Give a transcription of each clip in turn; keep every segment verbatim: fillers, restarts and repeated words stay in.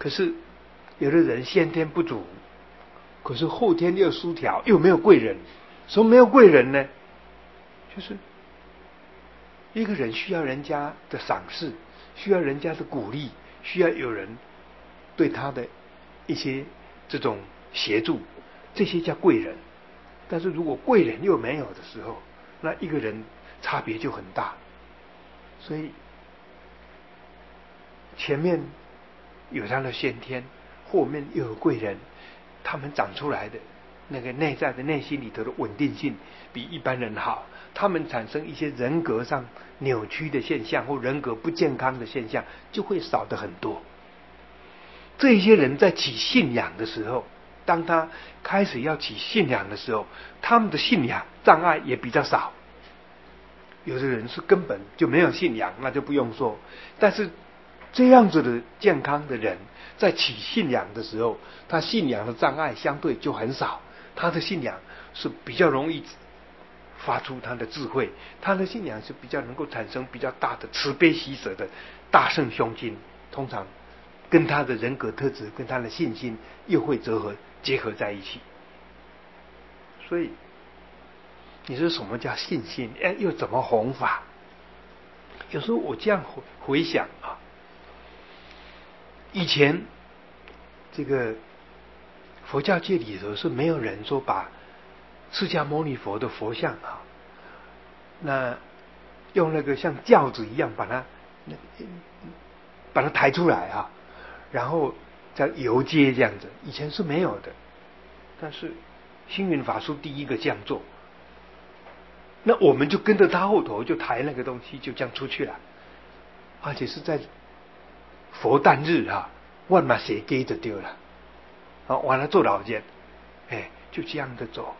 可是有的人先天不足，可是后天又失调，又没有贵人。什么没有贵人呢？就是一个人需要人家的赏识，需要人家的鼓励，需要有人对他的一些这种协助，这些叫贵人。但是如果贵人又没有的时候，那一个人差别就很大。所以前面有他的先天，后面又有贵人，他们长出来的那个内在的内心里头的稳定性比一般人好，他们产生一些人格上扭曲的现象或人格不健康的现象就会少得很多。这些人在起信仰的时候，当他开始要起信仰的时候，他们的信仰障碍也比较少。有的人是根本就没有信仰，那就不用说。但是这样子的健康的人，在起信仰的时候，他信仰的障碍相对就很少，他的信仰是比较容易发出他的智慧，他的信仰是比较能够产生比较大的慈悲喜舍的大圣胸襟，通常跟他的人格特质跟他的信心又会折合结合在一起。所以你说什么叫信心？哎，又怎么弘法？有时候我这样回回想啊，以前这个佛教界里头是没有人说把释迦牟尼佛的佛像啊，那用那个像轿子一样把它把它抬出来啊，然后再游街这样子，以前是没有的。但是星云法师第一个这样做，那我们就跟着他后头就抬那个东西，就这样出去了，而且是在佛诞日啊，万马斜街就丢了，啊，完了做老件，哎，就这样的走，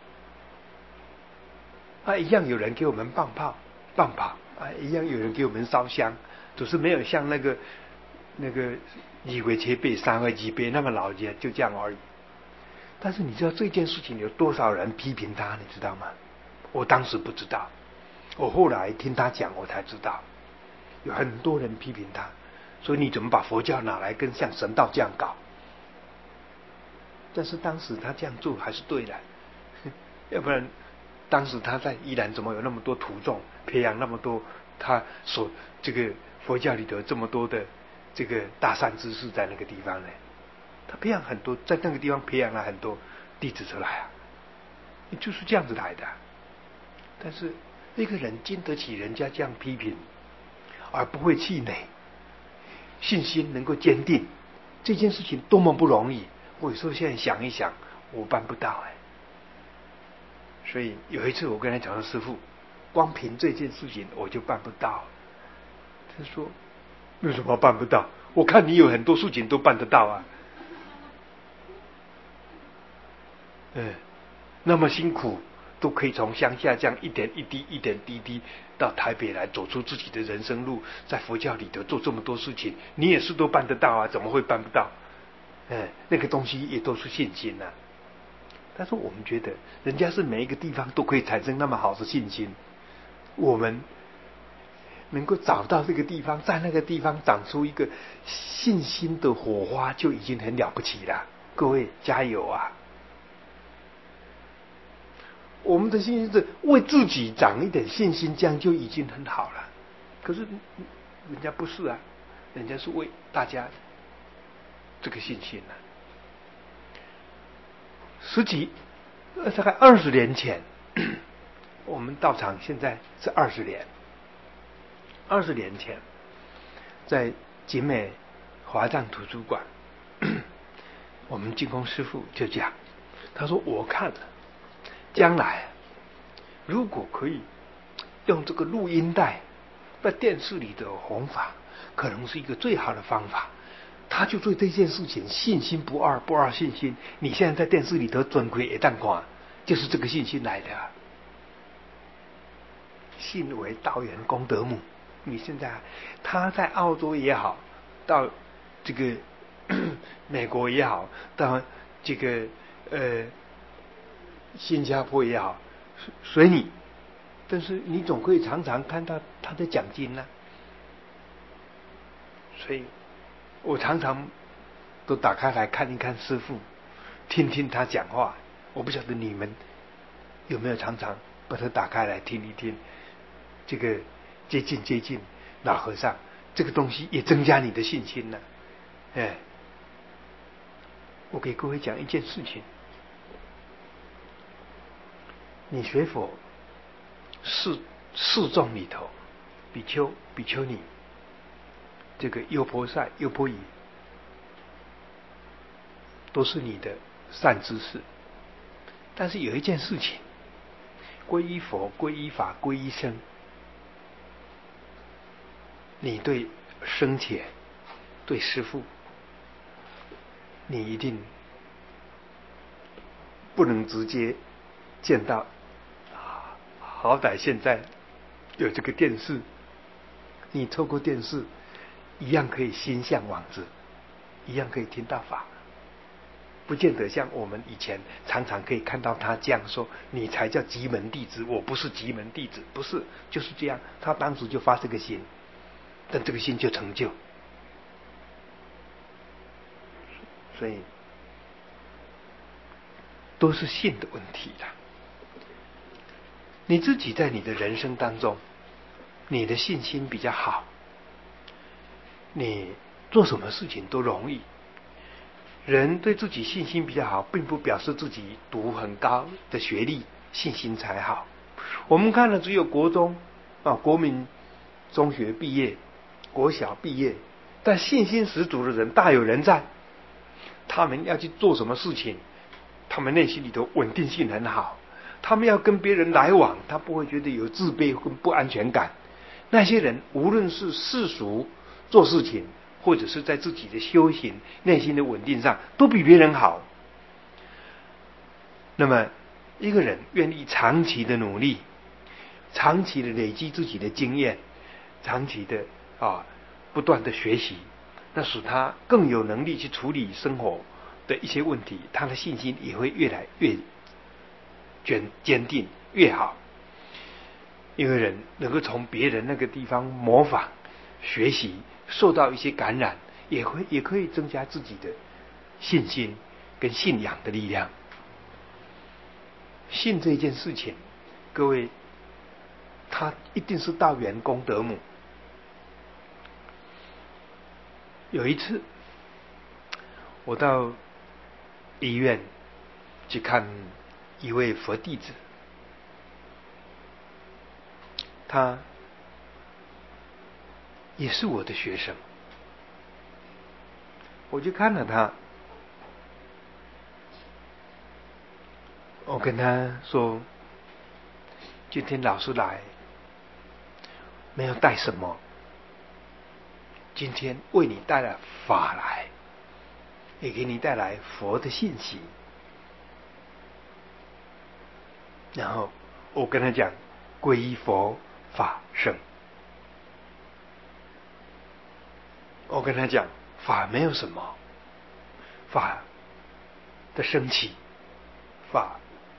啊，一样有人给我们放炮、放炮，啊，一样有人给我们烧香，只是没有像那个那个二月七八、三月二八那么老件，就这样而已。但是你知道这件事情有多少人批评他，你知道吗？我当时不知道，我后来听他讲，我才知道，有很多人批评他，说你怎么把佛教拿来跟像神道这样搞？但是当时他这样做还是对的，要不然当时他在宜兰怎么有那么多徒众，培养那么多他所这个佛教里头这么多的这个大善知识在那个地方呢？他培养很多，在那个地方培养了很多弟子出来啊，就是这样子来的。但是一个人经得起人家这样批评，而不会气馁，信心能够坚定，这件事情多么不容易。我有时候现在想一想，我办不到哎。所以有一次我跟他讲说，师父，光凭这件事情我就办不到。他说为什么办不到？我看你有很多事情都办得到啊。嗯，那么辛苦都可以从乡下这样一点一滴一点滴滴到台北来，走出自己的人生路，在佛教里头做这么多事情，你也是都办得到啊，怎么会办不到？嗯，那个东西也都是信心啊。但是我们觉得人家是每一个地方都可以产生那么好的信心，我们能够找到这个地方，在那个地方长出一个信心的火花，就已经很了不起了。各位加油啊！我们的信心是为自己长一点信心，这样就已经很好了。可是人家不是啊，人家是为大家这个信心啊。十几，大概二十年前，我们道场现在是二十年。二十年前，在景美华藏图书馆，我们净空师父就讲，他说我看了。将来如果可以用这个录音带在电视里的弘法，可能是一个最好的方法。他就对这件事情信心不二，不二信心。你现在在电视里头尊贵一旦看，就是这个信心来的。信为道源功德母。你现在他在澳洲也好，到这个美国也好，到这个呃。新加坡也好，随你，但是你总可以常常看到他的奖金呢、啊。所以我常常都打开来看一看师父，听听他讲话。我不晓得你们有没有常常把它打开来听一听，这个接近接近老和尚，这个东西也增加你的信心了。哎，我给各位讲一件事情，你学佛四四众里头，比丘、比丘尼，这个优婆塞、优婆夷，都是你的善知识。但是有一件事情，皈依佛、皈依法、皈依僧，你对生前、对师父，你一定不能直接见到。好歹现在有这个电视，你透过电视一样可以心向往之，一样可以听到法，不见得像我们以前常常可以看到他这样说，你才叫极门弟子，我不是极门弟子，不是，就是这样。他当时就发这个心，但这个心就成就。所以都是信的问题啦。你自己在你的人生当中，你的信心比较好，你做什么事情都容易。人对自己信心比较好，并不表示自己读很高的学历信心才好。我们看了只有国中啊，国民中学毕业、国小毕业，但信心十足的人大有人在。他们要去做什么事情，他们内心里头稳定性很好。他们要跟别人来往，他不会觉得有自卑跟不安全感。那些人无论是世俗做事情，或者是在自己的修行、内心的稳定上，都比别人好。那么，一个人愿意长期的努力，长期的累积自己的经验，长期的啊不断的学习，那使他更有能力去处理生活的一些问题，他的信心也会越来越坚坚定越好。一个人能够从别人那个地方模仿学习，受到一些感染，也会也可以增加自己的信心跟信仰的力量。信这件事情，各位，它一定是道源功德母。有一次我到医院去看一位佛弟子，他也是我的学生，我就看了他，我跟他说，今天老师来没有带什么，今天为你带了法来，也给你带来佛的信息。然后我跟他讲皈依佛法僧，我跟他讲法没有什么，法的升起，法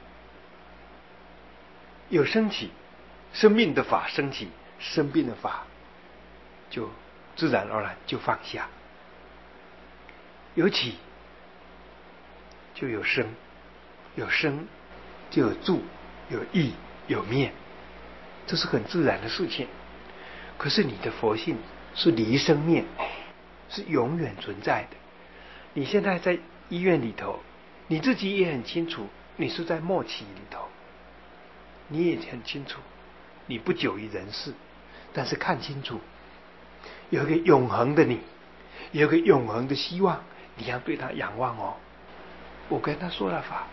有升起，生命的法升起，生病的法就自然而然就放下。有起就有生，有生就有住，有异有灭，这是很自然的事情。可是你的佛性是离生灭，是永远存在的。你现在在医院里头，你自己也很清楚，你是在末期里头，你也很清楚，你不久于人世，但是看清楚，有一个永恒的你，有一个永恒的希望，你要对他仰望哦。我跟他说了法，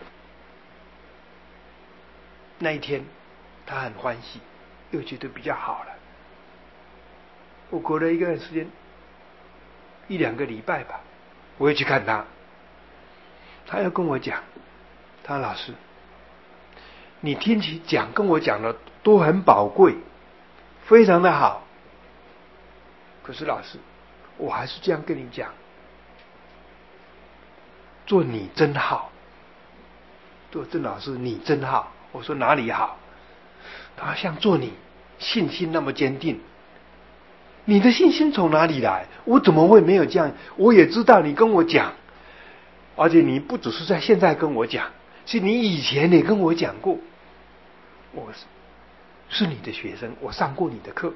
那一天他很欢喜，又觉得比较好了。我过了一段时间，一两个礼拜吧，我会去看他，他要跟我讲，他说老师，你听起讲跟我讲的都很宝贵，非常的好，可是老师，我还是这样跟你讲，做你真好，做郑老师你真好。我说哪里好？他像做你信心那么坚定， 你的信心从哪里来？我怎么会没有这样？我也知道你跟我讲，而且你不只是在现在跟我讲，是你以前也跟我讲过。我是是你的学生，我上过你的课。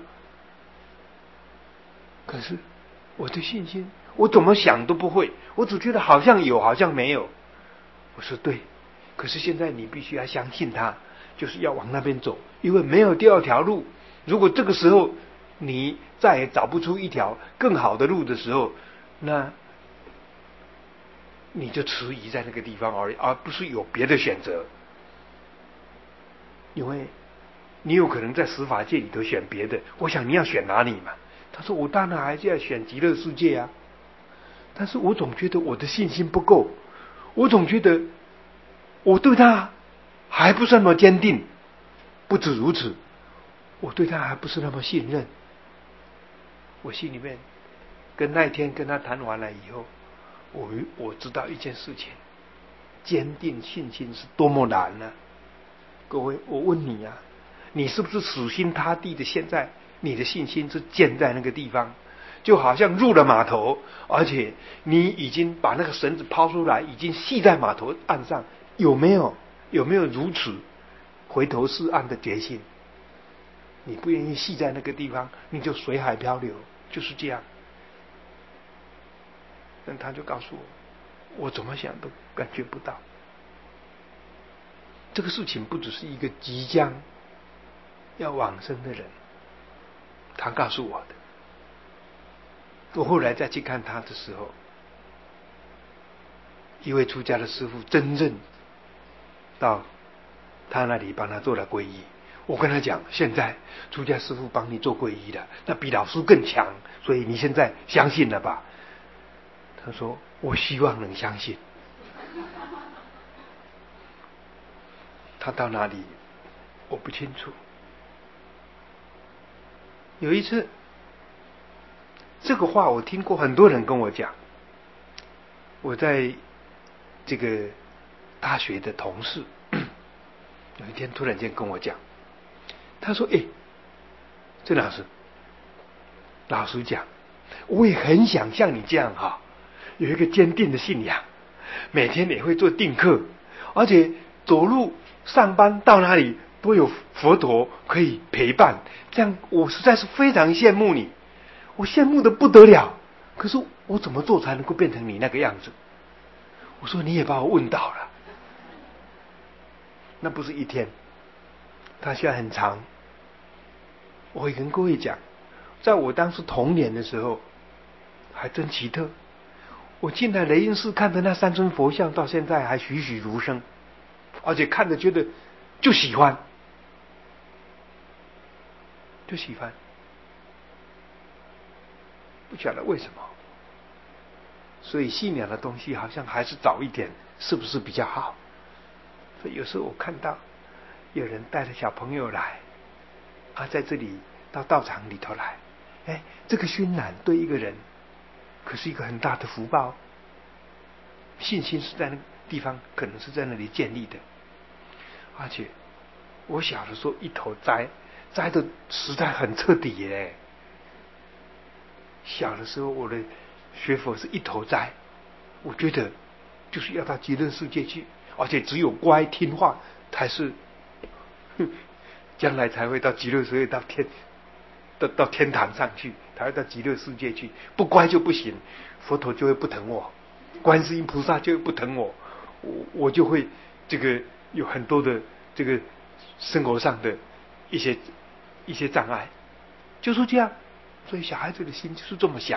可是我的信心，我怎么想都不会，我只觉得好像有，好像没有。我说对，可是现在你必须要相信他，就是要往那边走，因为没有第二条路。如果这个时候你再也找不出一条更好的路的时候，那你就迟疑在那个地方而已，而不是有别的选择。因为你有可能在十法界里头选别的，我想你要选哪里嘛？他说我当然还是要选极乐世界啊，但是我总觉得我的信心不够，我总觉得我对他还不是那么坚定。不止如此，我对他还不是那么信任。我心里面跟那天跟他谈完了以后，我我知道一件事情，坚定信心是多么难呢、啊？各位，我问你啊，你是不是死心塌地的？现在你的信心是建在那个地方，就好像入了码头，而且你已经把那个绳子抛出来，已经系在码头岸上，有没有？有没有如此回头是岸的决心？你不愿意系在那个地方，你就随海漂流，就是这样。但他就告诉我，我怎么想都感觉不到。这个事情不只是一个即将要往生的人，他告诉我的。我后来再去看他的时候，一位出家的师父真正到他那里帮他做了皈依。我跟他讲，现在出家师父帮你做皈依的，那比老师更强，所以你现在相信了吧？他说我希望能相信。他到哪里我不清楚。有一次，这个话我听过很多人跟我讲，我在这个大学的同事有一天突然间跟我讲，他说：“哎，郑老师，老实讲，我也很想像你这样哈，有一个坚定的信仰，每天也会做定课，而且走路上班到哪里都有佛陀可以陪伴，这样我实在是非常羡慕你，我羡慕的不得了。可是我怎么做才能够变成你那个样子？”我说：“你也把我问到了。”那不是一天，他现在很长。我会跟各位讲，在我当时童年的时候，还真奇特。我进来雷音寺看的那三尊佛像，到现在还栩栩如生，而且看着觉得就喜欢，就喜欢，不晓得为什么。所以信仰的东西好像还是早一点，是不是比较好？所以有时候我看到有人带着小朋友来，啊，在这里到道场里头来，哎，这个熏染对一个人可是一个很大的福报。信心是在那个地方，可能是在那里建立的。而且我小的时候一头栽栽的实在很彻底耶。小的时候我的学佛是一头栽，我觉得就是要到极乐世界去，而且只有乖听话才是将来才会到极乐世界，到天到到天堂上去，才会到极乐世界去。不乖就不行，佛陀就会不疼我，观世音菩萨就会不疼我，我我就会这个有很多的这个生活上的一些一些障碍，就是这样。所以小孩子的心就是这么想。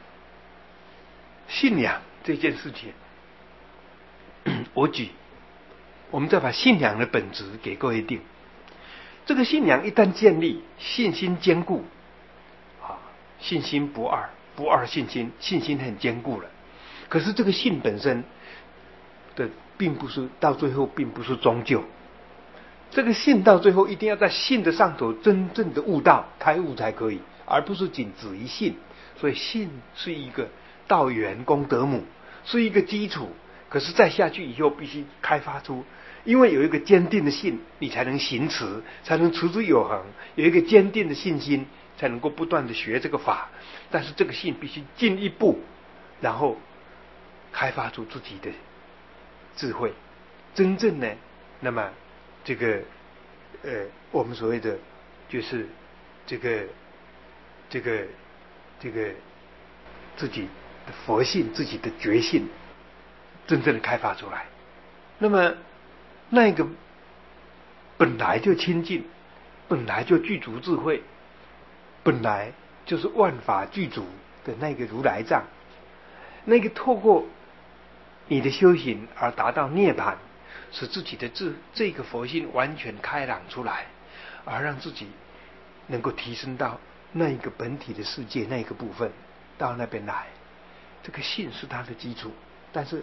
信仰这件事情，我举，我们再把信仰的本质给各位定。这个信仰一旦建立，信心坚固，啊，信心不二，不二信心，信心很坚固了。可是这个信本身的，并不是到最后，并不是终究。这个信到最后一定要在信的上头真正的悟道开悟才可以，而不是仅止于信。所以信是一个道源功德母，是一个基础。可是再下去以后必须开发出，因为有一个坚定的信，你才能行持，才能持之有恒。有一个坚定的信心， 才能够不断的学这个法，但是这个信必须进一步，然后开发出自己的智慧，真正呢，那么这个呃，我们所谓的就是这个这个这个自己的佛性、自己的觉性，真正的开发出来。那么那个本来就清净，本来就具足智慧，本来就是万法具足的那个如来藏，那个透过你的修行而达到涅槃，使自己的智这个佛性完全开朗出来，而让自己能够提升到那一个本体的世界那个部分，到那边来。这个信是它的基础，但是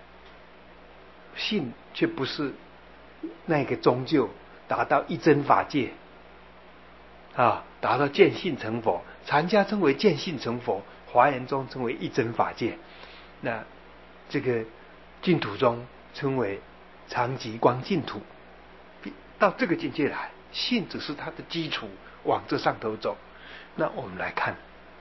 信却不是那个终究达到一真法界啊，达到见性成佛。禅家称为见性成佛，华严中称为一真法界，那这个净土中称为常寂光净土。到这个境界来，信只是它的基础，往这上头走。那我们来看，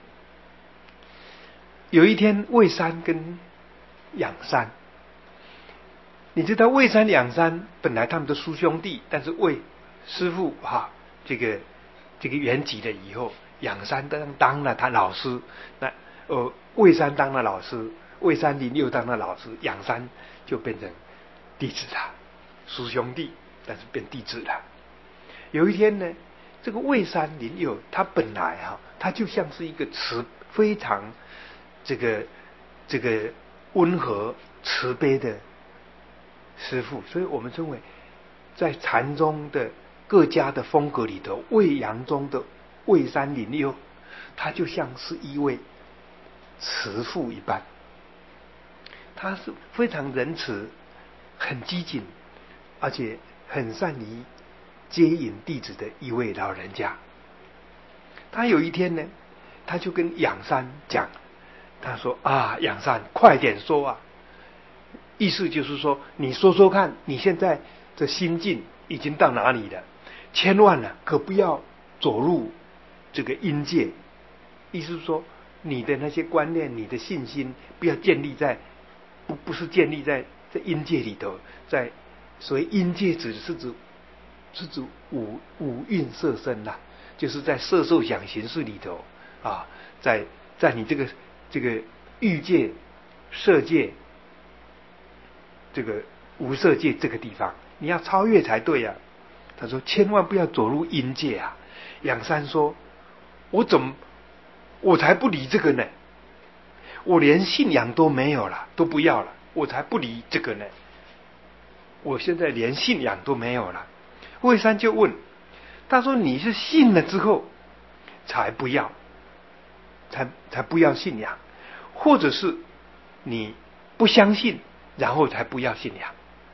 有一天魏山跟仰山，你知道魏山仰山本来他们的叔兄弟，但是魏师父哈、啊、这个这个圆寂了以后，仰山当当了他老师，那呃魏山当了老师，魏山林又当了老师，仰山就变成弟子了，叔兄弟但是变弟子了。有一天呢，这个魏山林佑他本来哈、啊，他就像是一个慈非常这个这个温和慈悲的师父，所以我们称为在禅宗的各家的风格里头，魏扬中的魏山林佑，他就像是一位慈父一般，他是非常仁慈、很机警，而且很善于接引弟子的一位老人家。他有一天呢，他就跟仰山讲，他说啊，仰山，快点说啊！意思就是说，你说说看，你现在的心境已经到哪里了？千万了，可不要走入这个阴界。意思是说，你的那些观念、你的信心，不要建立在不不是建立在在阴界里头。在所谓阴界，指的是指是指五五蕴色身啦、啊，就是在色受想行识里头啊，在在你这个这个欲界、色界、这个无色界这个地方，你要超越才对呀、啊。他说：“千万不要走入阴界啊！”仰山说：“我怎么，我才不理这个呢！我连信仰都没有了，都不要了，我才不理这个呢！我现在连信仰都没有了。”魏山就问他说：“你是信了之后才不要，才才不要信仰，或者是你不相信，然后才不要信仰？”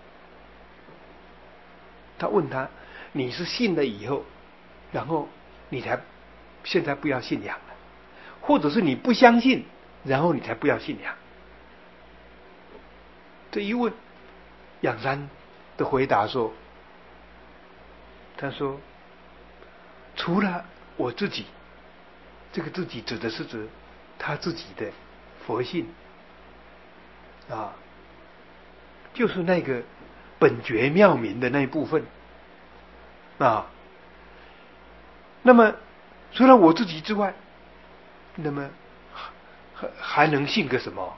他问他：“你是信了以后，然后你才现在不要信仰了，或者是你不相信，然后你才不要信仰？”这一问，仰山的回答说：“他说，除了我自己，这个自己指的是指他自己的佛性啊，就是那个本觉妙明的那一部分啊。那么除了我自己之外，那么还还能信个什么？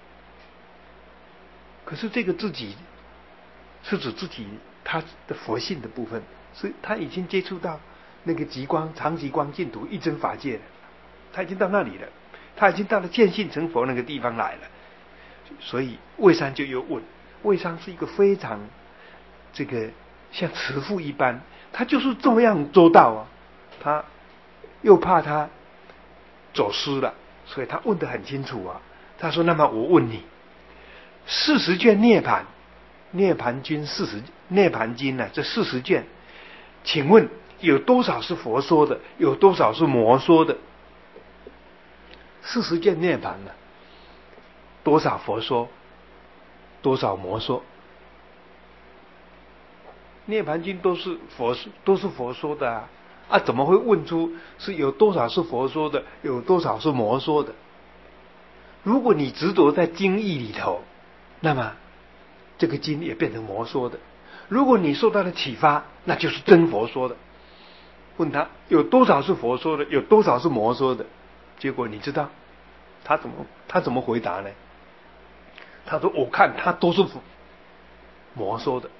可是这个自己是指自己他的佛性的部分，所以他已经接触到那个极光常极光净土一真法界了，他已经到那里了，他已经到了见性成佛那个地方来了。所以魏山就又问，魏山是一个非常这个像慈父一般，他就是这样周到啊，他又怕他走失了，所以他问得很清楚啊。他说：“那么我问你，四十卷涅盘涅盘经四十涅盘经呢、啊？这四十卷，请问有多少是佛说的？有多少是魔说的？四十卷涅盘呢、啊？多少佛说？多少魔说？涅盘经都是佛都是佛说的啊。 啊，怎么会问出是有多少是佛说的，有多少是魔说的？如果你执着在经义里头，那么这个经也变成魔说的；如果你受到了启发，那就是真佛说的。问他有多少是佛说的，有多少是魔说的？结果你知道他怎么他怎么回答呢？他说：“我看他都是魔说的，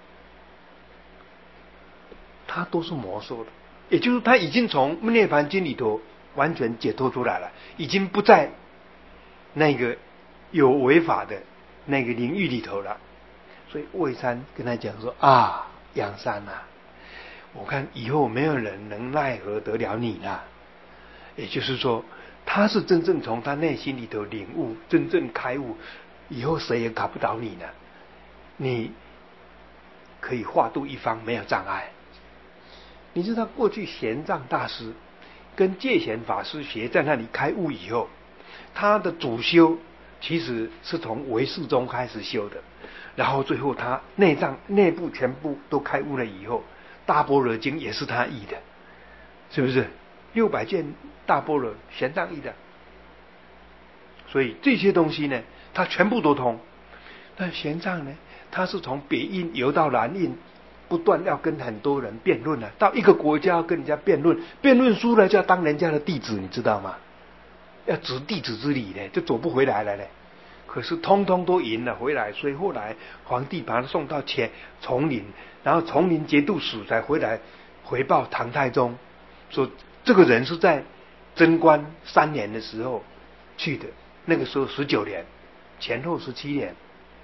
他都是魔说的。”也就是他已经从《涅槃经》里头完全解脱出来了，已经不在那个有违法的那个领域里头了。所以魏山跟他讲说：“啊，杨山啊，我看以后没有人能奈何得了你了。”也就是说，他是真正从他内心里头领悟，真正开悟，以后谁也搞不倒你了。你可以化度一方，没有障碍。你知道过去玄奘大师跟戒贤法师学在那里开悟以后，他的主修其实是从唯识宗开始修的，然后最后他内脏内部全部都开悟了以后，大般若经也是他译的，是不是？六百卷大般若玄奘译的，所以这些东西呢，他全部都通。但玄奘呢，他是从北印游到南印，不断要跟很多人辩论了、啊，到一个国家要跟人家辩论，辩论输了就要当人家的弟子，你知道吗？要执弟子之礼呢，就走不回来了呢。可是通通都赢了回来，所以后来皇帝把他送到前丛林，然后丛林节度使才回来回报唐太宗，说这个人是在贞观三年的时候去的，那个时候十九年，前后十七年，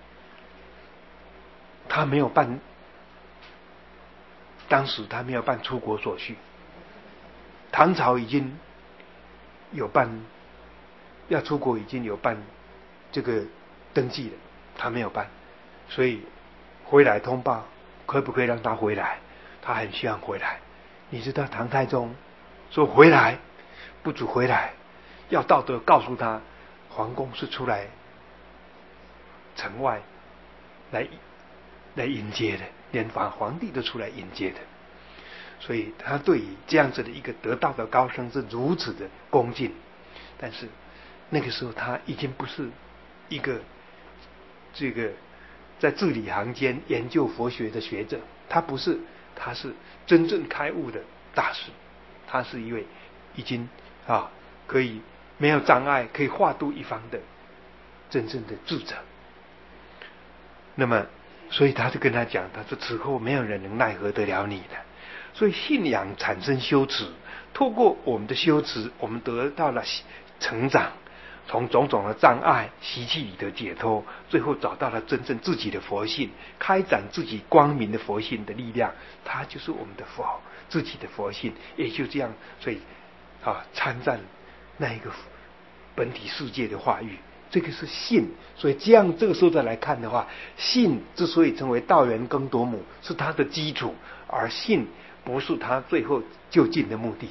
他没有办，当时他没有办出国所需，唐朝已经有办，要出国已经有办这个登记了，他没有办，所以回来通报可不可以让他回来，他很希望回来。你知道唐太宗说回来，不准回来，要道德告诉他，皇宫是出来城外来来迎接的，连皇皇帝都出来迎接的。所以他对于这样子的一个得道的高僧是如此的恭敬。但是那个时候他已经不是一个这个在字里行间研究佛学的学者，他不是，他是真正开悟的大师，他是一位已经啊可以没有障碍，可以化度一方的真正的智者。那么所以他就跟他讲，他说此后没有人能奈何得了你的。所以信仰产生修持，透过我们的修持，我们得到了成长，从种种的障碍习气里的解脱，最后找到了真正自己的佛性，开展自己光明的佛性的力量，它就是我们的佛，自己的佛性。也就这样，所以啊参赞那一个本体世界的化育，这个是信。所以这样这个时候再来看的话，信之所以成为道源耕夺母，是它的基础，而信不是他最后就近的目的。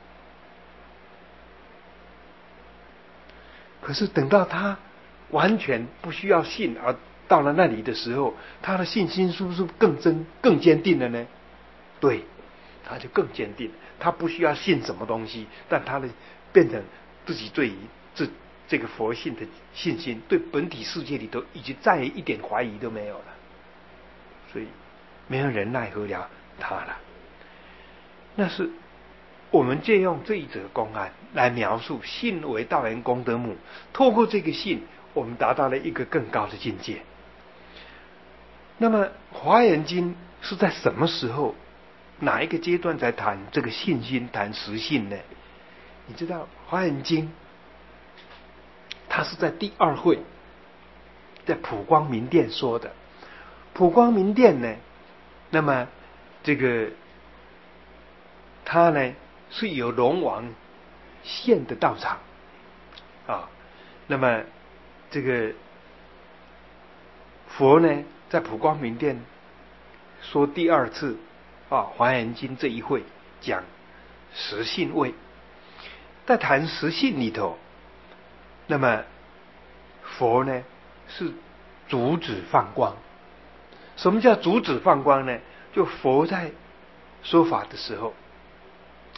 可是等到他完全不需要信，而到了那里的时候，他的信心是不是更真更坚定了呢？对，他就更坚定，他不需要信什么东西，但他的变成自己对于这这个佛性的信心，对本体世界里头已经再一点怀疑都没有了，所以没有人奈何了他了。那是我们借用这一则公案来描述信为道源功德母，透过这个信，我们达到了一个更高的境界。那么华严经是在什么时候哪一个阶段才谈这个信心，谈实信呢？你知道华严经它是在第二会在普光明殿说的。普光明殿呢，那么这个他呢是由龙王献的道场啊，那么这个佛呢在普光明殿说第二次啊华严经这一会讲实信位，在谈实信里头，那么佛呢是主旨放光。什么叫主旨放光呢？就佛在说法的时候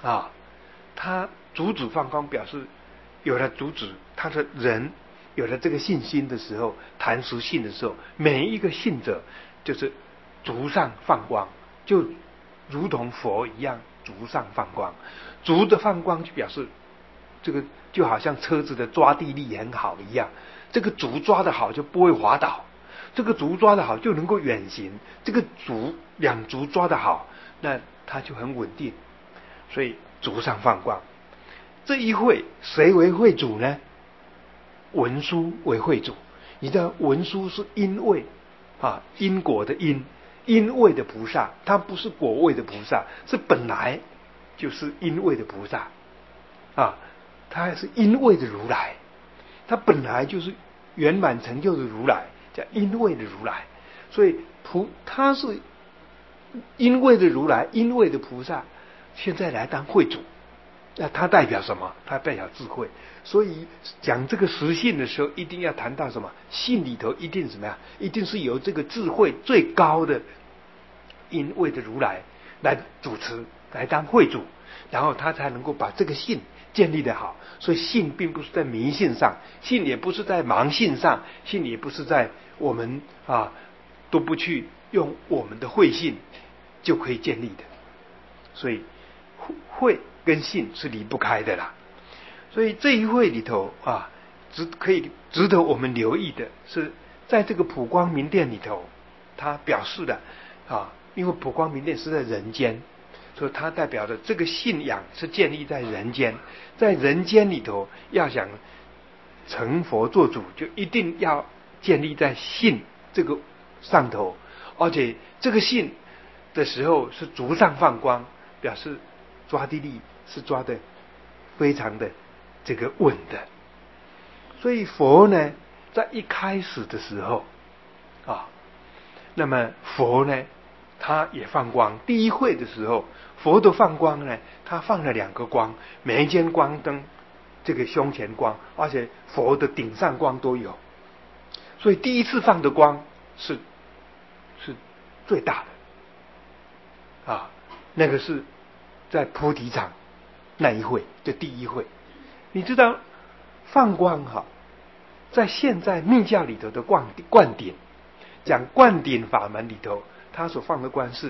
啊，他主旨放光表示有了主旨，他的人有了这个信心的时候，谈实信的时候，每一个信者就是足上放光，就如同佛一样足上放光。足的放光就表示这个就好像车子的抓地力很好一样，这个足抓得好就不会滑倒，这个足抓得好就能够远行，这个足两足抓得好，那它就很稳定。所以足上放光。这一会谁为会主呢？文殊为会主。你知道文殊是因位啊，因果的因，因位的菩萨，他不是果位的菩萨，是本来就是因位的菩萨啊，他是因位的如来，他本来就是圆满成就的如来，叫因位的如来。所以菩他是因位的如来，因位的菩萨，现在来当会主。那它代表什么？它代表智慧。所以讲这个实信的时候，一定要谈到什么？信里头一定怎么样？一定是由这个智慧最高的因位的如来来主持，来当会主，然后他才能够把这个信建立得好。所以信并不是在迷信上，信也不是在盲信上，信也不是在我们啊都不去用我们的慧信就可以建立的。所以慧跟信是离不开的啦。所以这一会里头啊，值可以值得我们留意的是，在这个普光明殿里头，它表示了啊，因为普光明殿是在人间，所以它代表的这个信仰是建立在人间，在人间里头要想成佛做主，就一定要建立在信这个上头，而且这个信的时候是足上放光，表示抓地力是抓的非常的这个稳的。所以佛呢，在一开始的时候啊，那么佛呢，他也放光。第一会的时候，佛的放光呢，他放了两个光，每一间光灯，这个胸前光，而且佛的顶上光都有。所以第一次放的光是是最大的啊，那个是在菩提场那一会，就第一会。你知道放光哈，在现在密教里头的灌灌顶，讲灌顶法门里头，他所放的光是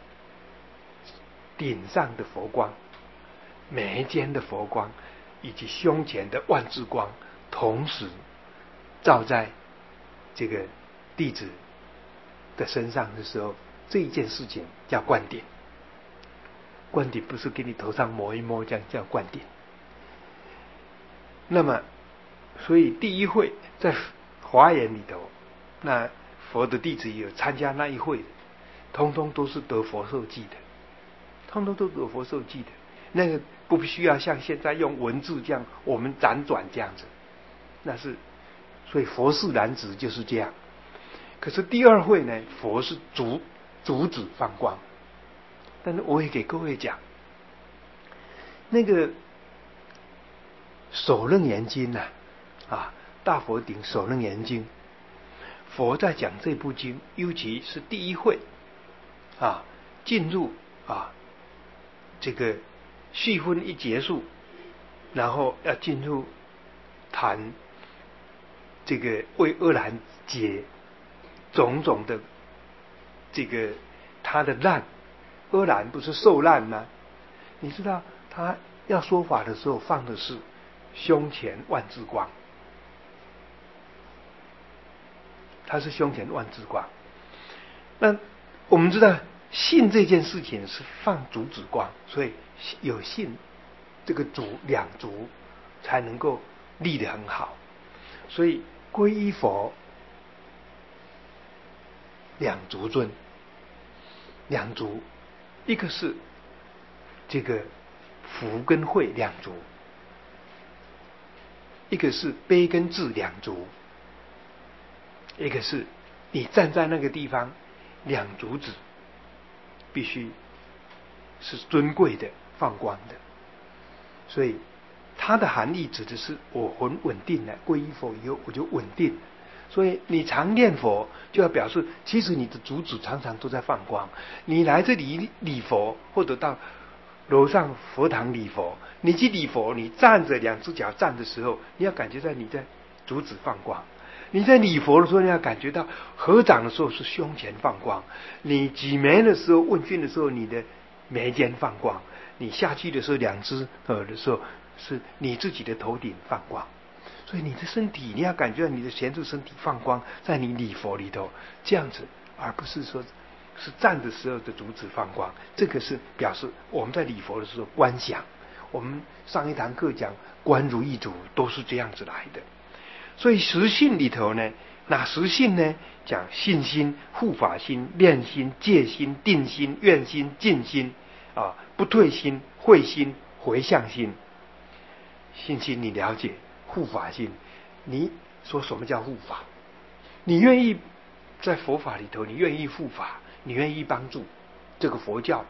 顶上的佛光，眉间的佛光，以及胸前的万智光，同时照在这个弟子的身上的时候，这一件事情叫灌顶。灌顶不是给你头上抹一抹，这样叫灌顶。那么，所以第一会在华严里头，那佛的弟子有参加那一会的，通通都是得佛受记的，通通都得佛受记的。那个不需要像现在用文字这样我们辗转这样子，那是所以佛事难值就是这样。可是第二会呢，佛是主主旨放光。但是我也给各位讲，那个首楞严经呐、啊，啊，大佛顶首楞严经，佛在讲这部经，尤其是第一会啊，进入啊这个续分一结束，然后要进入谈这个为阿难解种种的这个他的难。阿难不是受难吗？你知道他要说法的时候放的是胸前万智光，他是胸前万智光。那我们知道信这件事情是放足指光，所以有信这个足两足才能够立得很好。所以皈依佛两足尊，两足。一个是这个福跟慧两足，一个是悲跟智两足，一个是你站在那个地方两足子必须是尊贵的放光的。所以它的含义指的是我很稳定了，皈依佛以后我就稳定了。所以你常念佛，就要表示其实你的主旨常常都在放光。你来这里礼佛，或者到楼上佛堂礼佛，你去礼佛，你站着两只脚站的时候，你要感觉到你在足趾放光；你在礼佛的时候，你要感觉到合掌的时候是胸前放光；你举眉的时候、问讯的时候，你的眉间放光；你下去的时候，两只呃的时候，是你自己的头顶放光。所以你的身体，你要感觉到你的前处身体放光，在你礼佛里头这样子，而不是说是站的时候的足趾放光。这个是表示我们在礼佛的时候观想。我们上一堂课讲观如意图都是这样子来的。所以实性里头呢，那实性呢，讲信心、护法心、念心、戒心、定心、愿心、静心啊，不退心、慧心、回向心。信心你了解，护法心，你说什么叫护法？你愿意在佛法里头，你愿意护法，你愿意帮助这个佛教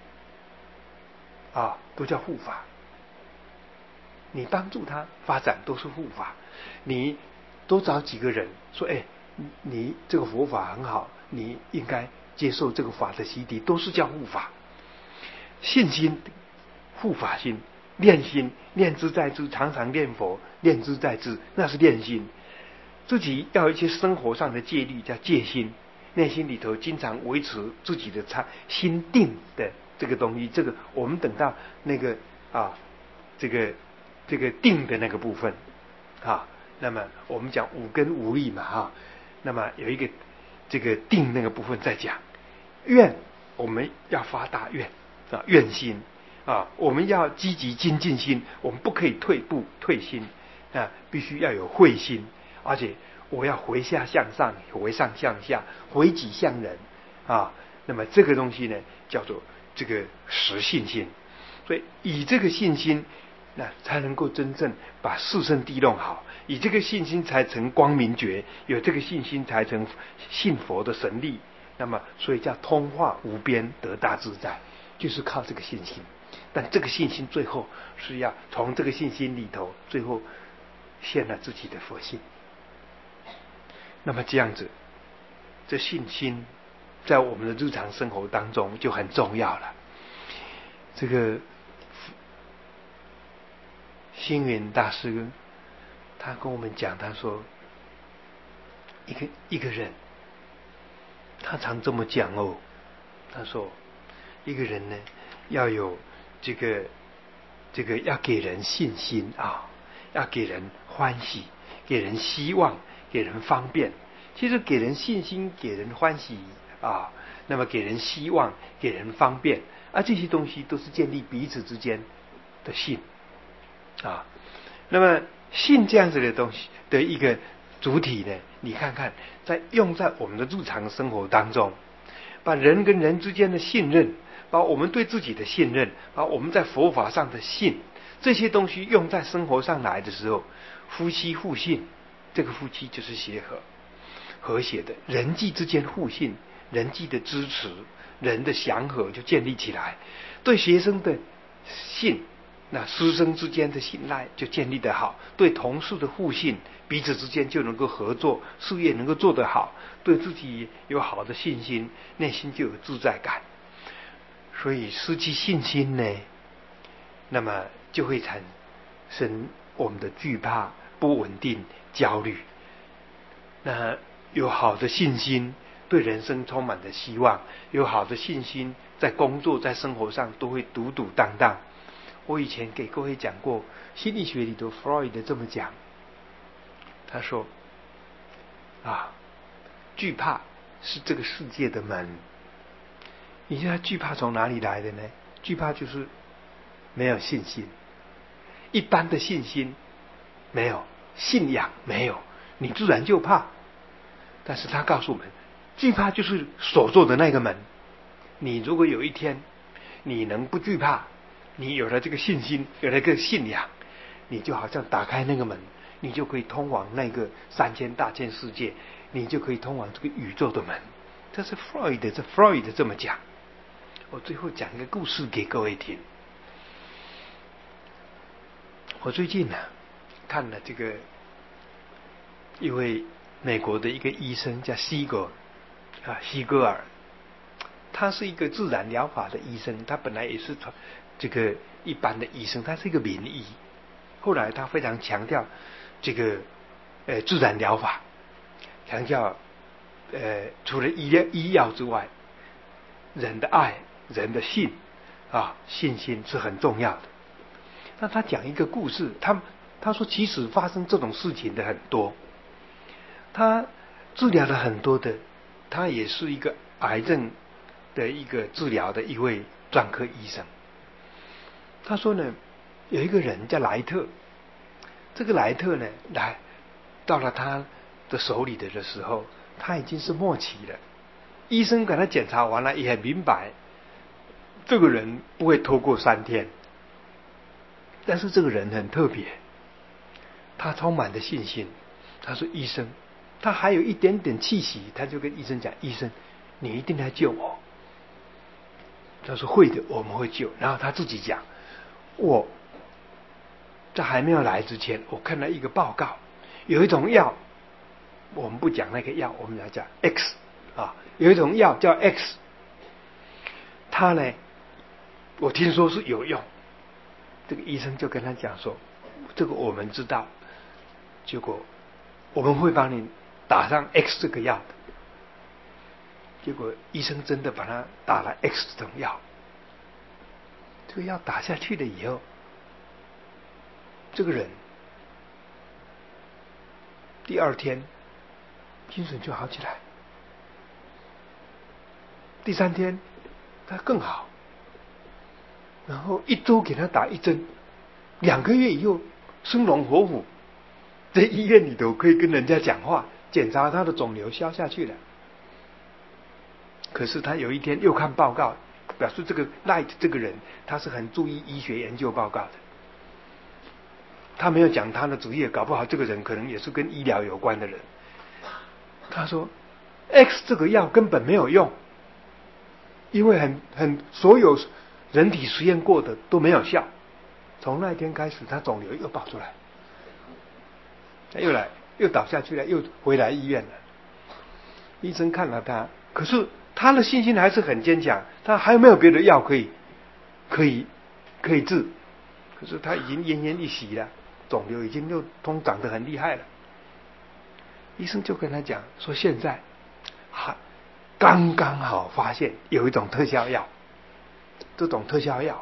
啊，都叫护法。你帮助他发展都是护法。你多找几个人说，哎，你这个佛法很好，你应该接受这个法的洗礼，都是叫护法。信心、护法心、念心，念之在之，常常念佛，念之在之，那是念心。自己要有一些生活上的戒律，叫戒心。内心里头经常维持自己的心定的这个东西，这个我们等到那个啊，这个这个定的那个部分啊，那么我们讲五根五力嘛哈，那么有一个这个定那个部分在讲愿，我们要发大愿啊，愿心啊，我们要积极精进心，我们不可以退步退心啊，必须要有慧心，而且我要回下向上，回上向下，回己向人啊。那么这个东西呢，叫做这个实信心。所以以这个信心，那才能够真正把四圣谛弄好。以这个信心才成光明觉，有这个信心才成信佛的神力。那么，所以叫通化无边，得大自在，就是靠这个信心。但这个信心最后是要从这个信心里头，最后现了自己的佛性。那么这样子，这信心在我们的日常生活当中就很重要了。这个星云大师他跟我们讲，他说一个一个人，他常这么讲哦。他说一个人呢，要有这个这个要给人信心啊，要给人欢喜，给人希望，给人方便。其实给人信心，给人欢喜啊，那么给人希望，给人方便，而这些东西都是建立彼此之间的信啊。那么信这样子的东西的一个主体呢，你看看在用在我们的日常生活当中，把人跟人之间的信任，把我们对自己的信任，把我们在佛法上的信，这些东西用在生活上来的时候，夫妻互信，这个夫妻就是协和和谐的，人际之间互信，人际的支持，人的祥和就建立起来。对学生的信，那师生之间的信赖就建立得好，对同事的互信，彼此之间就能够合作，事业能够做得好，对自己有好的信心，内心就有自在感。所以失去信心呢，那么就会产生我们的惧怕、不稳定、焦虑。那有好的信心，对人生充满着希望；有好的信心，在工作、在生活上都会笃笃当当。我以前给各位讲过，心理学里头弗洛伊德这么讲，他说啊，惧怕是这个世界的门。你现在惧怕从哪里来的呢？惧怕就是没有信心，一般的信心没有，信仰没有，你自然就怕。但是他告诉我们，惧怕就是锁住的那个门。你如果有一天你能不惧怕，你有了这个信心，有了这个信仰，你就好像打开那个门，你就可以通往那个三千大千世界，你就可以通往这个宇宙的门。这是弗洛伊德，这弗洛伊德这么讲。我最后讲一个故事给各位听。我最近呢、啊、看了这个一位美国的一个医生叫西格啊西格尔，他是一个自然疗法的医生，他本来也是从这个一般的医生，他是一个名医。后来他非常强调这个呃自然疗法，强调呃除了医疗医药之外，人的爱、人的信啊，信心是很重要的。那他讲一个故事，他他说其实发生这种事情的很多，他治疗了很多的，他也是一个癌症的一个治疗的一位专科医生。他说呢，有一个人叫莱特，这个莱特呢来到了他的手里的的时候，他已经是末期了。医生给他检查完了，也很明白这个人不会拖过三天。但是这个人很特别，他充满着信心。他说：“医生，他还有一点点气息，他就跟医生讲：‘医生，你一定来救我。’他说：‘会的，我们会救。’然后他自己讲：‘我在还没有来之前，我看到一个报告，有一种药，我们不讲那个药，我们来讲 X 啊，有一种药叫 X， 它呢，我听说是有用。’这个医生就跟他讲说，这个我们知道，结果我们会帮你打上 X 这个药的。结果医生真的把他打了 X 这种药，这个药打下去了以后，这个人第二天精神就好起来，第三天他更好。然后一周给他打一针，两个月以后生龙活虎，在医院里头可以跟人家讲话，检查他的肿瘤消下去了。可是他有一天又看报告，表示这个 Light 这个人他是很注意医学研究报告的。他没有讲他的职业，搞不好这个人可能也是跟医疗有关的人。他说 X 这个药根本没有用，因为很很所有人体实验过的都没有效。从那天开始，他肿瘤又爆出来，他又来又倒下去了，又回来医院了。医生看了他，可是他的信心还是很坚强。他还有没有别的药可以可以可以治？可是他已经奄奄一息了，肿瘤已经又通长得很厉害了。医生就跟他讲说，现在还刚刚好发现有一种特效药。这种特效药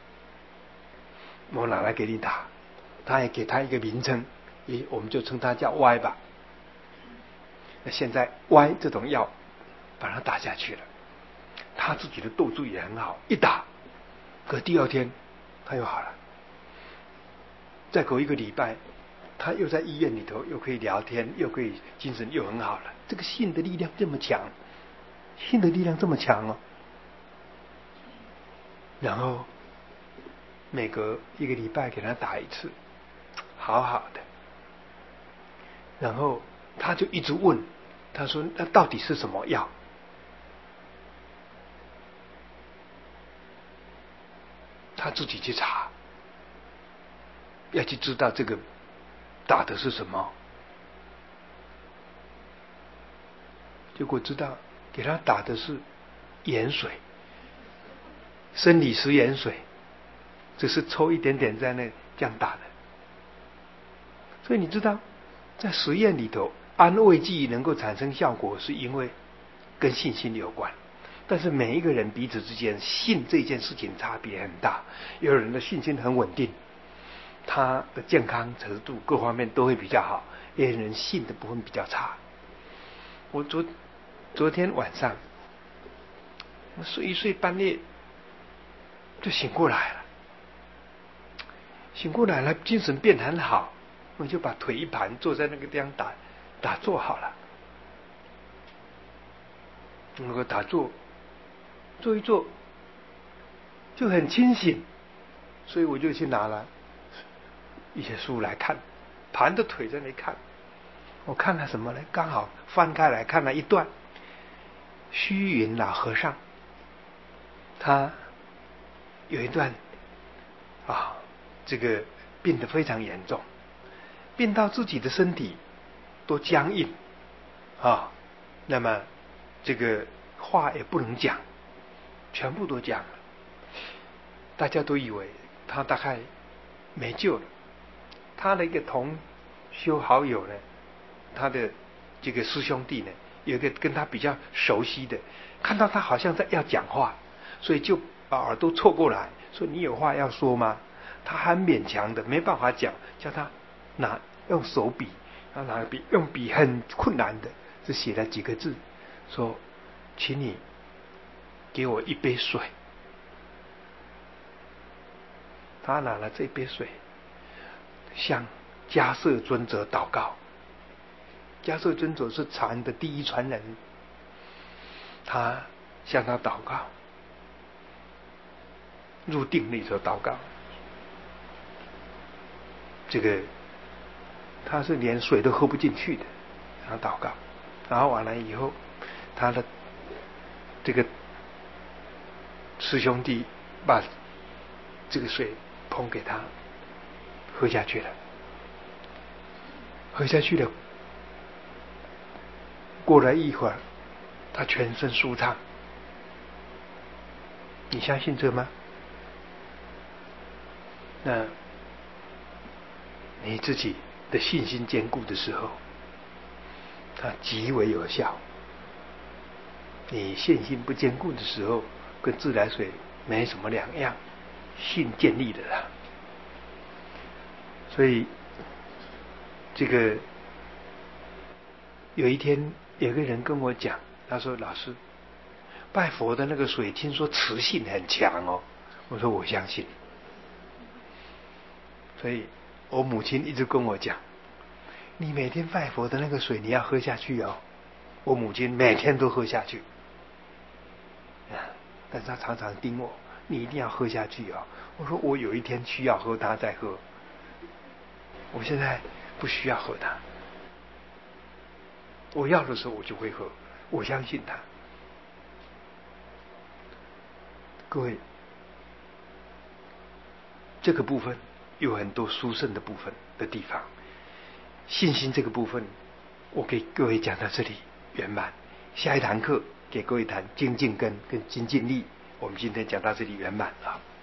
我拿来给你打，他也给他一个名称，咦，我们就称它叫 Y 吧。那现在 Y 这种药把它打下去了，他自己的斗志也很好，一打，可第二天他又好了，再隔一个礼拜，他又在医院里头，又可以聊天，又可以精神又很好了。这个信的力量这么强，信的力量这么强哦。然后每隔一个礼拜给他打一次，好好的。然后他就一直问，他说那到底是什么药？他自己去查，要去知道这个打的是什么。结果知道给他打的是盐水，生理食盐水，只是抽一点点在那这样打的。所以你知道，在实验里头，安慰剂能够产生效果，是因为跟信心有关。但是每一个人彼此之间信这件事情差别很大，有人的信心很稳定，他的健康程度各方面都会比较好，也有人信的部分比较差。我昨昨天晚上我睡一睡，半夜就醒过来了，醒过来了，精神变很好，我就把腿一盘，坐在那个地方打打坐好了。那个打坐坐一坐就很清醒，所以我就去拿了一些书来看，盘着腿在那里看。我看了什么呢？刚好翻开来看了一段虚云老和尚，他有一段啊，这个病得非常严重，病到自己的身体都僵硬啊，那么这个话也不能讲，全部都讲了。 大家都以为他大概没救了。他的一个同修好友呢，他的这个师兄弟呢，有一个跟他比较熟悉的，看到他好像在要讲话，所以就把耳朵凑过来说：“你有话要说吗？”他很勉强的没办法讲，叫他拿用手笔，他拿笔用笔很困难的，只写了几个字，说：“请你给我一杯水。”他拿了这杯水，向迦叶尊者祷告。迦叶尊者是禅的第一传人，他向他祷告，入定里头祷告。这个他是连水都喝不进去的，他祷告，然后完了以后，他的这个师兄弟把这个水捧给他，喝下去了，喝下去了。过了一会儿，他全身舒畅。你相信这吗？那你自己的信心坚固的时候，它极为有效。你信心不坚固的时候，跟自来水没什么两样，信建立的啦。所以这个有一天有个人跟我讲，他说：“老师，拜佛的那个水听说磁性很强哦。”我说：“我相信。”所以我母亲一直跟我讲：“你每天拜佛的那个水你要喝下去哦。”我母亲每天都喝下去，但是她常常叮我：“你一定要喝下去哦。”我说：“我有一天需要喝它再喝，我现在不需要喝它。我要的时候我就会喝，我相信它。”各位，这个部分有很多殊胜的部分的地方，信心这个部分，我给各位讲到这里圆满。下一堂课给各位谈精进根跟精进力，我们今天讲到这里圆满了。